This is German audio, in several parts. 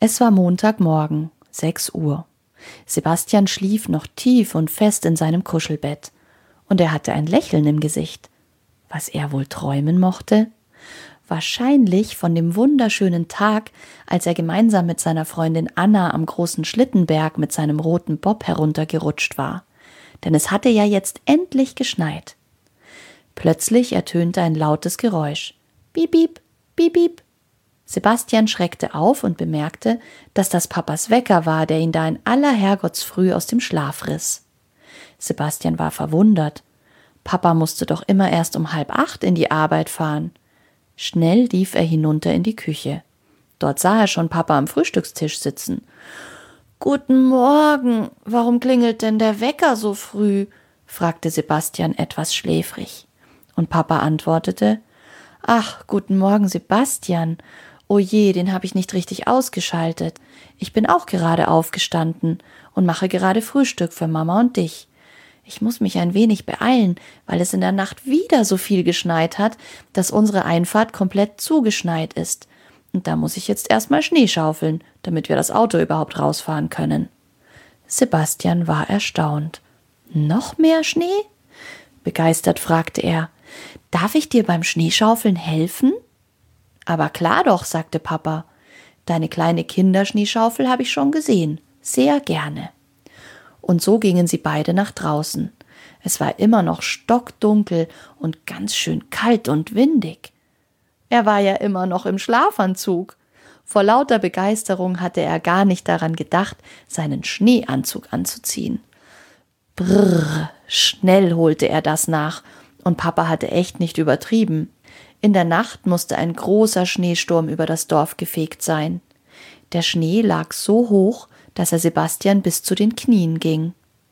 Es war Montagmorgen, 6 Uhr. Sebastian schlief noch tief und fest in seinem Kuschelbett. Und er hatte ein Lächeln im Gesicht. Was er wohl träumen mochte? Wahrscheinlich von dem wunderschönen Tag, als er gemeinsam mit seiner Freundin Anna am großen Schlittenberg mit seinem roten Bob heruntergerutscht war. Denn es hatte ja jetzt endlich geschneit. Plötzlich ertönte ein lautes Geräusch. Piep, piep, piep, piep. Sebastian schreckte auf und bemerkte, dass das Papas Wecker war, der ihn da in aller Herrgottsfrüh aus dem Schlaf riss. Sebastian war verwundert. Papa musste doch immer erst um 7:30 in die Arbeit fahren. Schnell lief er hinunter in die Küche. Dort sah er schon Papa am Frühstückstisch sitzen. »Guten Morgen, warum klingelt denn der Wecker so früh?« fragte Sebastian etwas schläfrig. Und Papa antwortete, »Ach, guten Morgen, Sebastian. Oh je, den habe ich nicht richtig ausgeschaltet. Ich bin auch gerade aufgestanden und mache gerade Frühstück für Mama und dich. Ich muss mich ein wenig beeilen, weil es in der Nacht wieder so viel geschneit hat, dass unsere Einfahrt komplett zugeschneit ist. Und da muss ich jetzt erstmal Schnee schaufeln, damit wir das Auto überhaupt rausfahren können.« Sebastian war erstaunt. »Noch mehr Schnee?« Begeistert fragte er. »Darf ich dir beim Schneeschaufeln helfen?« »Aber klar doch«, sagte Papa. »Deine kleine Kinderschneeschaufel habe ich schon gesehen. Sehr gerne.« Und so gingen sie beide nach draußen. Es war immer noch stockdunkel und ganz schön kalt und windig. Er war ja immer noch im Schlafanzug. Vor lauter Begeisterung hatte er gar nicht daran gedacht, seinen Schneeanzug anzuziehen. Brrr, schnell holte er das nach, und Papa hatte echt nicht übertrieben. In der Nacht musste ein großer Schneesturm über das Dorf gefegt sein. Der Schnee lag so hoch, dass er Sebastian bis zu den Knien ging.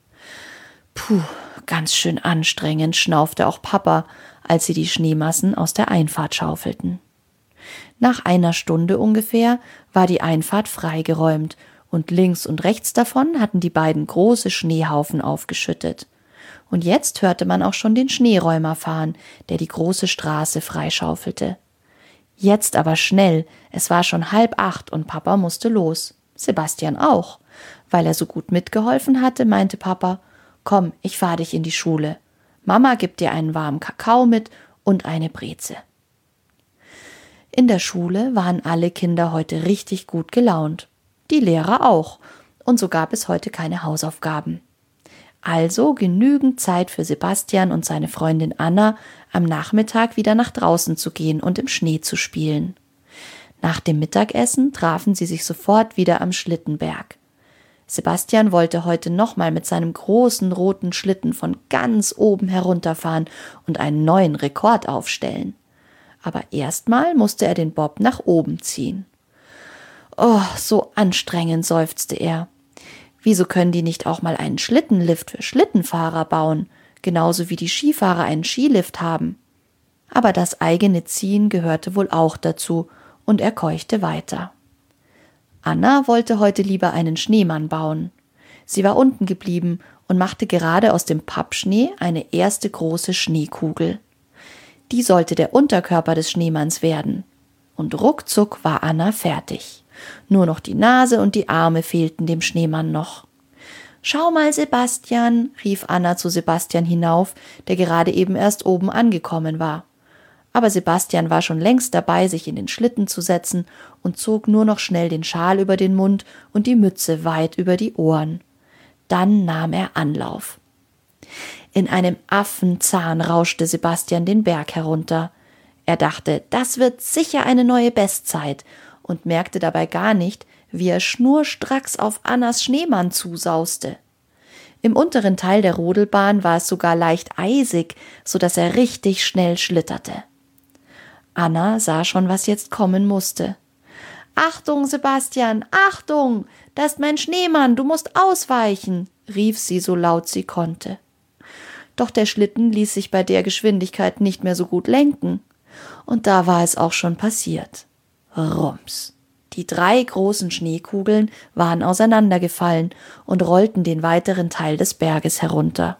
Puh, ganz schön anstrengend, schnaufte auch Papa, als sie die Schneemassen aus der Einfahrt schaufelten. Nach einer Stunde ungefähr war die Einfahrt freigeräumt und links und rechts davon hatten die beiden große Schneehaufen aufgeschüttet. Und jetzt hörte man auch schon den Schneeräumer fahren, der die große Straße freischaufelte. Jetzt aber schnell, es war schon 7:30 und Papa musste los. Sebastian auch. Weil er so gut mitgeholfen hatte, meinte Papa, »Komm, ich fahre dich in die Schule. Mama gibt dir einen warmen Kakao mit und eine Breze.« In der Schule waren alle Kinder heute richtig gut gelaunt. Die Lehrer auch. Und so gab es heute keine Hausaufgaben. Also genügend Zeit für Sebastian und seine Freundin Anna, am Nachmittag wieder nach draußen zu gehen und im Schnee zu spielen. Nach dem Mittagessen trafen sie sich sofort wieder am Schlittenberg. Sebastian wollte heute nochmal mit seinem großen roten Schlitten von ganz oben herunterfahren und einen neuen Rekord aufstellen. Aber erstmal musste er den Bob nach oben ziehen. »Oh, so anstrengend«, seufzte er. »Wieso können die nicht auch mal einen Schlittenlift für Schlittenfahrer bauen, genauso wie die Skifahrer einen Skilift haben?« Aber das eigene Ziehen gehörte wohl auch dazu, und er keuchte weiter. Anna wollte heute lieber einen Schneemann bauen. Sie war unten geblieben und machte gerade aus dem Pappschnee eine erste große Schneekugel. Die sollte der Unterkörper des Schneemanns werden. Und ruckzuck war Anna fertig. Nur noch die Nase und die Arme fehlten dem Schneemann noch. »Schau mal, Sebastian«, rief Anna zu Sebastian hinauf, der gerade eben erst oben angekommen war. Aber Sebastian war schon längst dabei, sich in den Schlitten zu setzen und zog nur noch schnell den Schal über den Mund und die Mütze weit über die Ohren. Dann nahm er Anlauf. In einem Affenzahn rauschte Sebastian den Berg herunter. Er dachte, das wird sicher eine neue Bestzeit, und merkte dabei gar nicht, wie er schnurstracks auf Annas Schneemann zusauste. Im unteren Teil der Rodelbahn war es sogar leicht eisig, so dass er richtig schnell schlitterte. Anna sah schon, was jetzt kommen musste. »Achtung, Sebastian, Achtung! Da ist mein Schneemann, du musst ausweichen«, rief sie so laut sie konnte. Doch der Schlitten ließ sich bei der Geschwindigkeit nicht mehr so gut lenken. Und da war es auch schon passiert. Rums. Die 3 großen Schneekugeln waren auseinandergefallen und rollten den weiteren Teil des Berges herunter.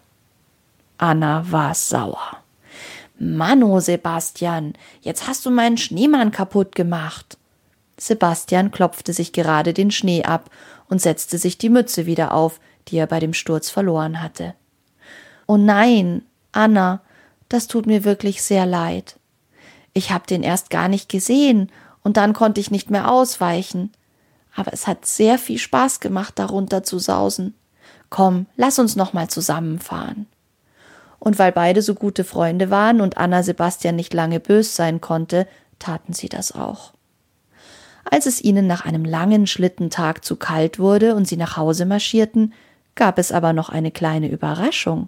Anna war sauer. »Manno, Sebastian, jetzt hast du meinen Schneemann kaputt gemacht.« Sebastian klopfte sich gerade den Schnee ab und setzte sich die Mütze wieder auf, die er bei dem Sturz verloren hatte. »Oh nein, Anna, das tut mir wirklich sehr leid. Ich habe den erst gar nicht gesehen und dann konnte ich nicht mehr ausweichen. Aber es hat sehr viel Spaß gemacht, darunter zu sausen. Komm, lass uns noch mal zusammenfahren.« Und weil beide so gute Freunde waren und Anna Sebastian nicht lange bös sein konnte, taten sie das auch. Als es ihnen nach einem langen Schlittentag zu kalt wurde und sie nach Hause marschierten, gab es aber noch eine kleine Überraschung.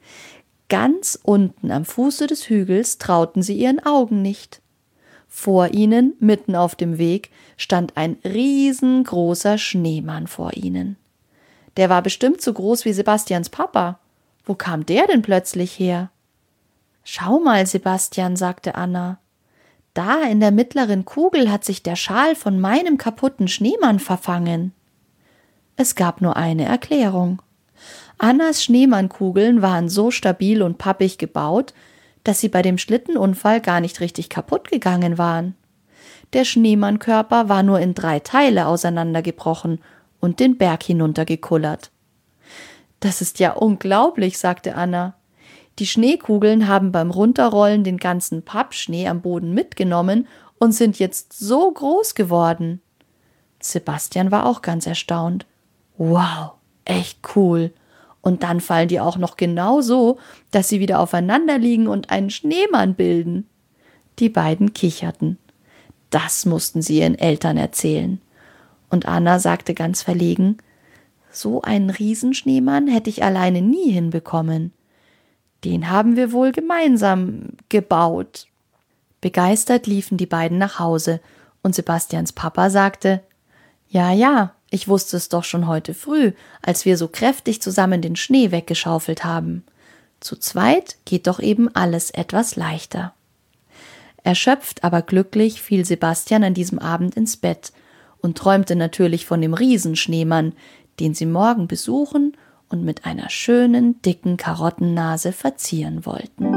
Ganz unten am Fuße des Hügels trauten sie ihren Augen nicht. Vor ihnen, mitten auf dem Weg, stand ein riesengroßer Schneemann vor ihnen. Der war bestimmt so groß wie Sebastians Papa. Wo kam der denn plötzlich her? »Schau mal, Sebastian«, sagte Anna. »Da in der mittleren Kugel hat sich der Schal von meinem kaputten Schneemann verfangen.« Es gab nur eine Erklärung. Annas Schneemannkugeln waren so stabil und pappig gebaut, dass sie bei dem Schlittenunfall gar nicht richtig kaputt gegangen waren. Der Schneemannkörper war nur in 3 Teile auseinandergebrochen und den Berg hinuntergekullert. »Das ist ja unglaublich«, sagte Anna. »Die Schneekugeln haben beim Runterrollen den ganzen Pappschnee am Boden mitgenommen und sind jetzt so groß geworden.« Sebastian war auch ganz erstaunt. »Wow, echt cool. Und dann fallen die auch noch genau so, dass sie wieder aufeinander liegen und einen Schneemann bilden.« Die beiden kicherten. Das mussten sie ihren Eltern erzählen. Und Anna sagte ganz verlegen, »So einen Riesenschneemann hätte ich alleine nie hinbekommen. Den haben wir wohl gemeinsam gebaut.« Begeistert liefen die beiden nach Hause und Sebastians Papa sagte, »Ja, ich wusste es doch schon heute früh, als wir so kräftig zusammen den Schnee weggeschaufelt haben. Zu zweit geht doch eben alles etwas leichter.« Erschöpft, aber glücklich fiel Sebastian an diesem Abend ins Bett und träumte natürlich von dem Riesenschneemann, den sie morgen besuchen und mit einer schönen, dicken Karottennase verzieren wollten.